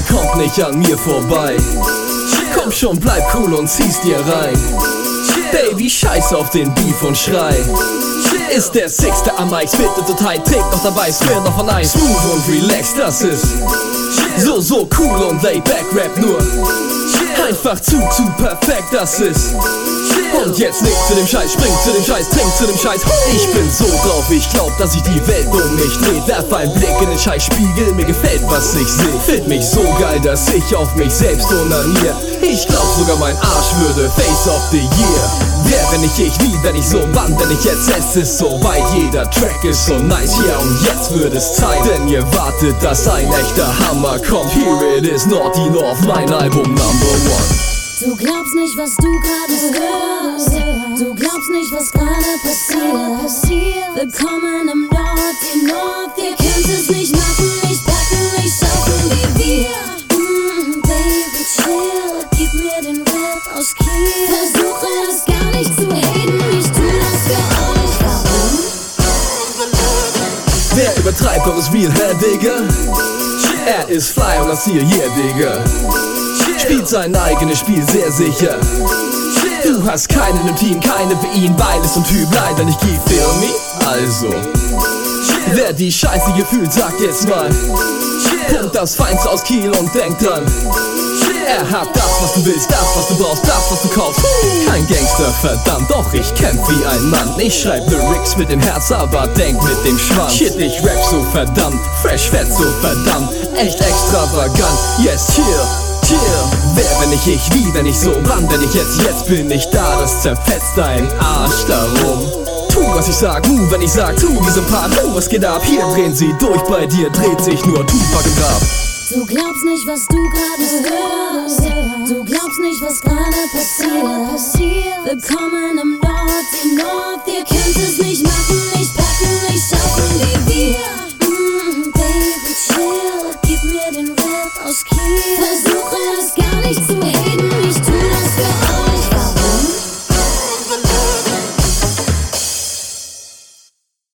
kommt nicht an mir vorbei. Komm schon, bleib cool und zieh's dir rein. Baby, scheiß auf den Beef und Schrei. Ist der Sixte am Mic, spittet so tight, trägt noch dabei, Square noch von Eis. Smooth und relaxed, das ist so cool und laid back Rap nur. Einfach zu perfekt, das ist. Und jetzt leg zu dem Scheiß, spring zu dem Scheiß, trink zu dem Scheiß. Ich bin so drauf, ich glaub, dass sich die Welt um mich dreht. Werf einen Blick in den Scheißspiegel, mir gefällt, was ich seh. Find mich so geil, dass ich auf mich selbst onanier. Ich glaub sogar mein Arsch würde Face of the Year. Wäre nicht ich, wie wenn ich so, wann denn ich jetzt? Es ist so weit, jeder Track ist so nice. Ja, und jetzt wird es Zeit, denn ihr wartet, dass ein echter Hammer kommt. Here it is, Naughty North, mein Album Number 1. Du glaubst nicht, was du gerade hörst. Du glaubst nicht, was gerade passiert. Willkommen im Naughty North. Ihr könnt es nicht machen, nicht packen, nicht schaffen wie wir. Baby, chill, gib mir den Rap aus Kiel. Versuche es gar nicht zu haten, ich tu das für euch. Warum? Wer übertreibt, doch ist real, hä, Digga? Er ist fly und das hier, yeah, Digga. Spielt sein eigenes Spiel sehr sicher. Du hast keinen im Team, keine für ihn, weil es ein Typ leider nicht gibt, feel me? Also, wer die Scheiße hier fühlt, sagt jetzt mal. Pumpt das Feinste aus Kiel und denkt dran. Er hat das, was du willst, das, was du brauchst, das, was du kaufst. Kein Gangster, verdammt, doch ich kämpf wie ein Mann. Ich schreib Lyrics mit dem Herz, aber denk mit dem Schwanz. Shit, ich rap so verdammt, fresh, fett, so verdammt, echt extravagant, yes, chill. Wer, wenn nicht ich, wie, wenn ich so, wann, wenn ich jetzt bin ich da, das zerfetzt dein Arsch darum. Tu, was ich sag, wenn ich sag, tu diesem Part, was geht ab, hier drehen sie durch, bei dir dreht sich nur Tupac im Grab. Du glaubst nicht, was du gerade hörst. Du glaubst nicht, was gerade passiert. Willkommen im Naughty North. Ihr könnt es nicht machen, nicht packen, nicht schaffen wie wir. Baby, chill, gib mir den Rap aus Kiel. Versuche es gar